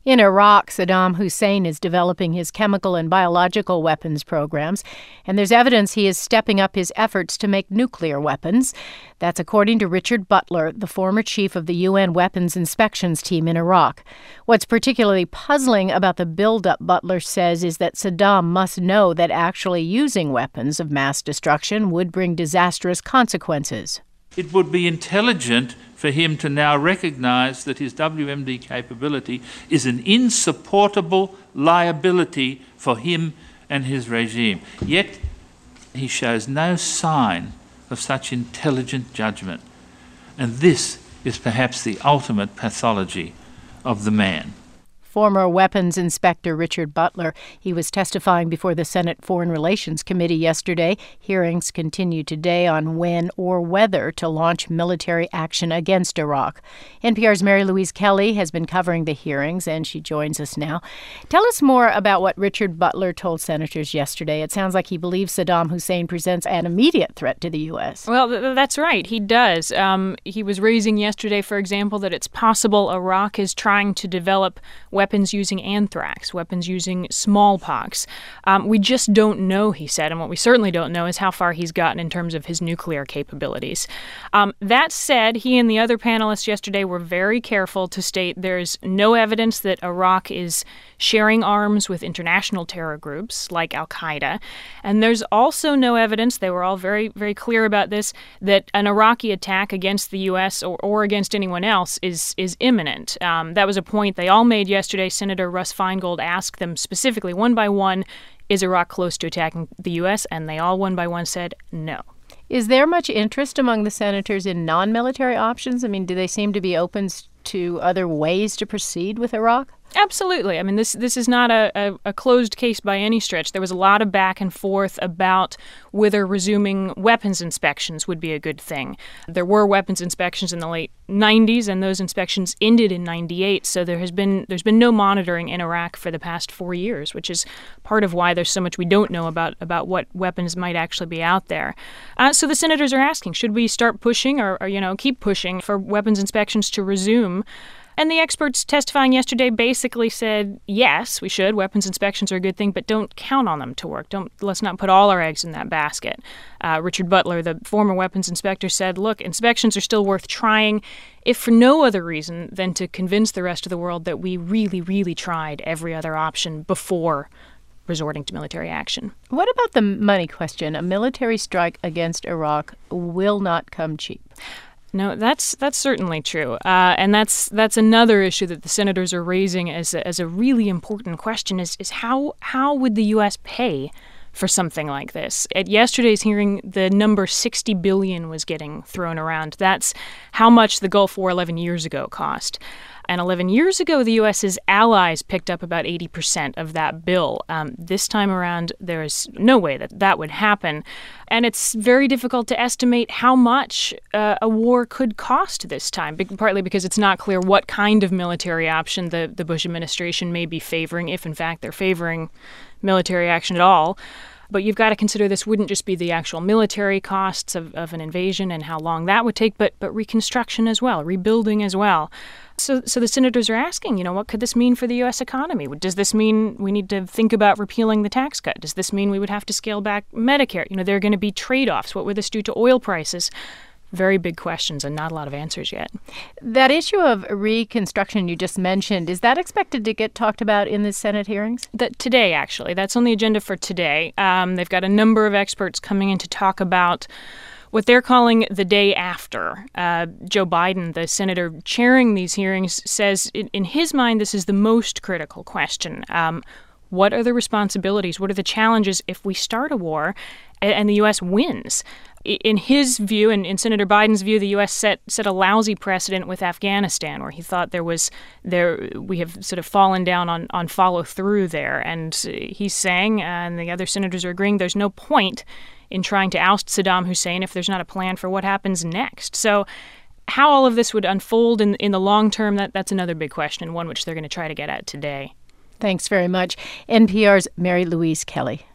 In Iraq, Saddam Hussein is developing his chemical and biological weapons programs, and there's evidence he is stepping up his efforts to make nuclear weapons. That's according to Richard Butler, the former chief of the UN Weapons Inspections Team in Iraq. What's particularly puzzling about the buildup, Butler says, is that Saddam must know that actually using weapons of mass destruction would bring disastrous consequences. It would be intelligent for him to now recognize that his WMD capability is an insupportable liability for him and his regime. Yet he shows no sign of such intelligent judgment. And this is perhaps the ultimate pathology of the man. Former weapons inspector Richard Butler. He was testifying before the Senate Foreign Relations Committee yesterday. Hearings continue today on when or whether to launch military action against Iraq. NPR's Mary Louise Kelly has been covering the hearings, and she joins us now. Tell us more about what Richard Butler told senators yesterday. It sounds like he believes Saddam Hussein presents an immediate threat to the U.S. Well, that's right. He does. He was raising yesterday, for example, that it's possible Iraq is trying to develop weapons using anthrax, weapons using smallpox. We just don't know, he said, and what we certainly don't know is how far he's gotten in terms of his nuclear capabilities. That said, he and the other panelists yesterday were very careful to state there's no evidence that Iraq is sharing arms with international terror groups like al-Qaeda. And there's also no evidence, they were all very, very clear about this, that an Iraqi attack against the U.S. or against anyone else is imminent. That was a point they all made yesterday. Senator Russ Feingold asked them specifically, one by one, is Iraq close to attacking the U.S.? And they all one by one said no. Is there much interest among the senators in non-military options? I mean, do they seem to be open to other ways to proceed with Iraq? Absolutely. I mean, this is not a closed case by any stretch. There was a lot of back and forth about whether resuming weapons inspections would be a good thing. There were weapons inspections in the late 90s, and those inspections ended in 98. So there's been no monitoring in Iraq for the past 4 years, which is part of why there's so much we don't know about what weapons might actually be out there. So the senators are asking, should we start pushing or keep pushing for weapons inspections to resume? And the experts testifying yesterday basically said, yes, we should. Weapons inspections are a good thing, but don't count on them to work. Let's not put all our eggs in that basket. Richard Butler, the former weapons inspector, said, look, inspections are still worth trying, if for no other reason than to convince the rest of the world that we really, really tried every other option before resorting to military action. What about the money question? A military strike against Iraq will not come cheap. No, that's certainly true, and that's another issue that the senators are raising as a really important question: is how would the U.S. pay for something like this? At yesterday's hearing, the number $60 billion was getting thrown around. That's how much the Gulf War 11 years ago cost. And 11 years ago, the U.S.'s allies picked up about 80% of that bill. This time around, there's no way that would happen. And it's very difficult to estimate how much a war could cost this time, partly because it's not clear what kind of military option the Bush administration may be favoring, if in fact they're favoring military action at all. But you've got to consider this wouldn't just be the actual military costs of an invasion and how long that would take, but reconstruction as well, rebuilding as well. So the senators are asking, what could this mean for the U.S. economy? Does this mean we need to think about repealing the tax cut? Does this mean we would have to scale back Medicare? There are going to be trade-offs. What would this do to oil prices? Very big questions and not a lot of answers yet. That issue of reconstruction you just mentioned, is that expected to get talked about in the Senate hearings? Today, actually. That's on the agenda for today. They've got a number of experts coming in to talk about what they're calling the day after. Joe Biden, the senator chairing these hearings, says in his mind this is the most critical question. What are the responsibilities? What are the challenges if we start a war and the U.S. wins? In his view, and in Senator Biden's view, the U.S. set a lousy precedent with Afghanistan, where he thought we have sort of fallen down on follow through there. And he's saying, and the other senators are agreeing, there's no point in trying to oust Saddam Hussein if there's not a plan for what happens next. So how all of this would unfold in the long term, that's another big question, and one which they're going to try to get at today. Thanks very much. NPR's Mary Louise Kelly.